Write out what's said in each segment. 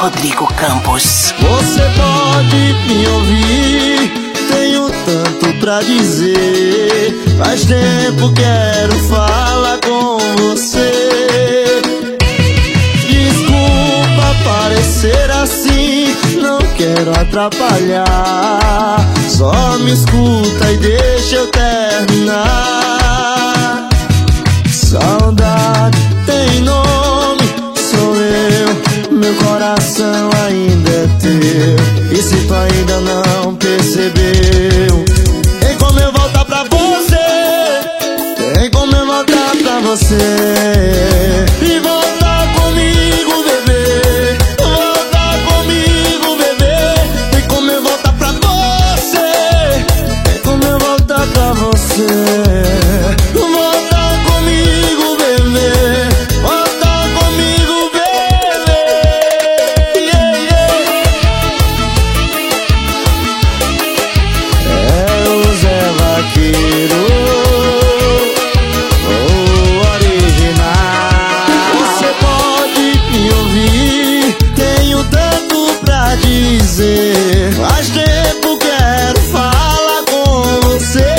Rodrigo Campos. Você pode me ouvir, tenho tanto pra dizer. Faz tempo quero falar com você. Desculpa parecer assim, não quero atrapalhar. Só me escuta e deixa eu terminar. Saudade tem nome, sou eu, meu coração ainda é teu. E se tu ainda não percebeu, tem como eu voltar pra você, tem como eu voltar pra você. E voltar comigo, bebê, voltar comigo, bebê. Tem como eu voltar pra você, tem como eu voltar pra você. Faz tempo quero falar com você.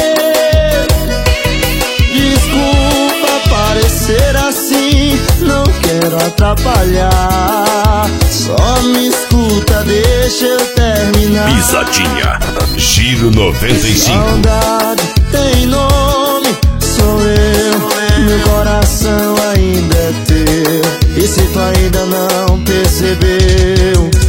Desculpa parecer assim, não quero atrapalhar. Só me escuta, deixa eu terminar. Pisadinha, Giro 95. Saudade tem nome, sou eu, meu coração ainda é teu. E se tu ainda não percebeu,